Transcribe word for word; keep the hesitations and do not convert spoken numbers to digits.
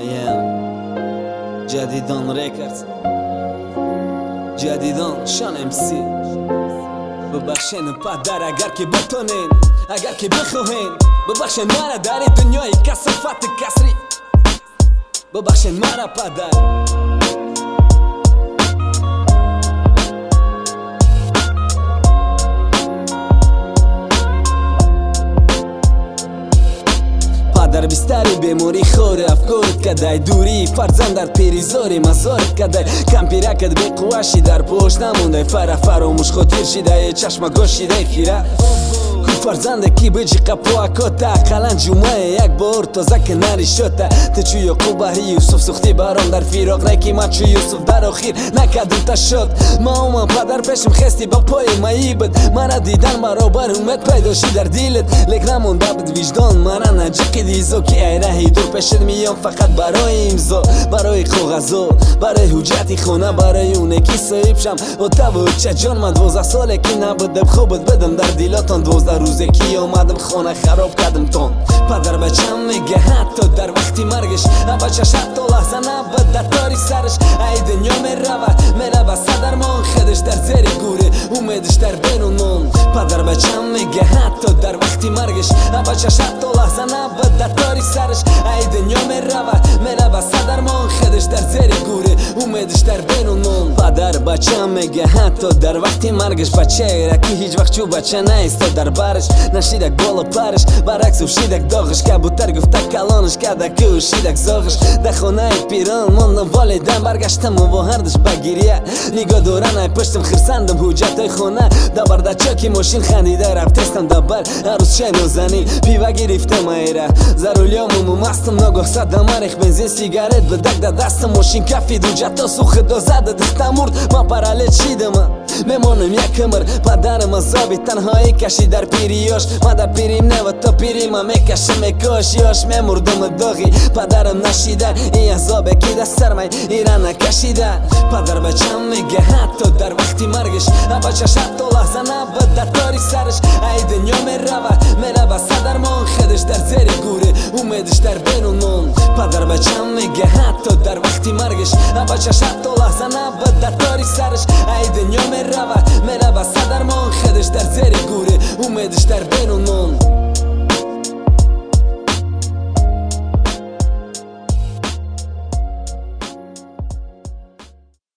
ایم جدیدان ریکرز جدیدان شان ام سی ببخشین پدر اگر که بتونین اگر که بخواین ببخشین مرا در دنیای کثافت کسری ببخشین مرا پدر در بستری بیماری خوره افکارت کدای دوری فرزند در پیریزاری مزارت کدای کم پیرکت بی قواشی در پشت نمونده فر فراموش خودیر شیده چشم گوشیده خیره فرزنده کی بجی قپوا کتا قلن جمعه یک بار تازه که نری شده تچو یعقوب یوسف سختی برام در فراق نکی ما چو یوسف در آخیر نکدم تا شد ما اومم پدر پیشم خستی با پای مایی بد مرا دیدن برابر اومد پیداشی در دیلت لیک نمونده بود وجدان مرا نجقی دیزو که ای رهی دور پیشت میام فقط برای امضا برای کاغذا برای حجتی خونه برای اونه کی صاحب شم و تو چه جان من دوازده ساله که نبودم خوبت بدم در دیلاتان دوازده روزه کی آمدم خانه خراب کردم تون پدر بچم میگه حتی در وقتی مرگش بچش حتی لحظه نبود در تاری سرش ای دنیا میروه میروه صدرمان خودش در زیر گوره امیدش در بیرونون پدر بچم میگه حتی در وقتی مرگش بچش حتی لحظه نبود در تاری سرش ای دنیا میروه میروه صدرمان خودش در زیر گوره امیدش در بیرونون پدر بچم میگه حتی در وقتی مرگش بچه را که هیچ وقت چو بچه نیستاد در برش نشیدک بالا پرش برعکس وشیدک داغش کبوتر گفته کلانش کدک که وشیدک زاغش در خانه پیران ماندم والیدم برگشتم و هردش بگیریه نگاه دورن پشتم خرسندم حجت های خونه دبر در چاکی ماشین خندیده رفتستم دبر عروس چه نازنین پیوه گرفتم ایره ضرولیامم و مستم نگاه صدم ریخ بنزین سیگارت بدک در دستم ماشین کفی دو جتا سوخ دو زده دختم مرد من پرالیت شیدم میمانم یک کمر پدرم عذابی تنهایی کشی در پیریاش من در پیریم نه و تا پیریم هم میکشم میکاش یاش میمردم داغی پدرم نشیده این عذابه که در سر من ایران نکشیده پدر بچم میگه حتی در وقتی مرگش بچش حتی لحظه نبود در تاری سرش ای دنیا میروه میروه صدرمان خودش در زیر گوره امیدش در بیرونون پدر بچم میگه حتی در وقتی مرگش بچش حتی لحظه نبود در تاری سرش ای دنیا میروه میروه صدرمان خودش در زیر گوره امیدش در بیرونون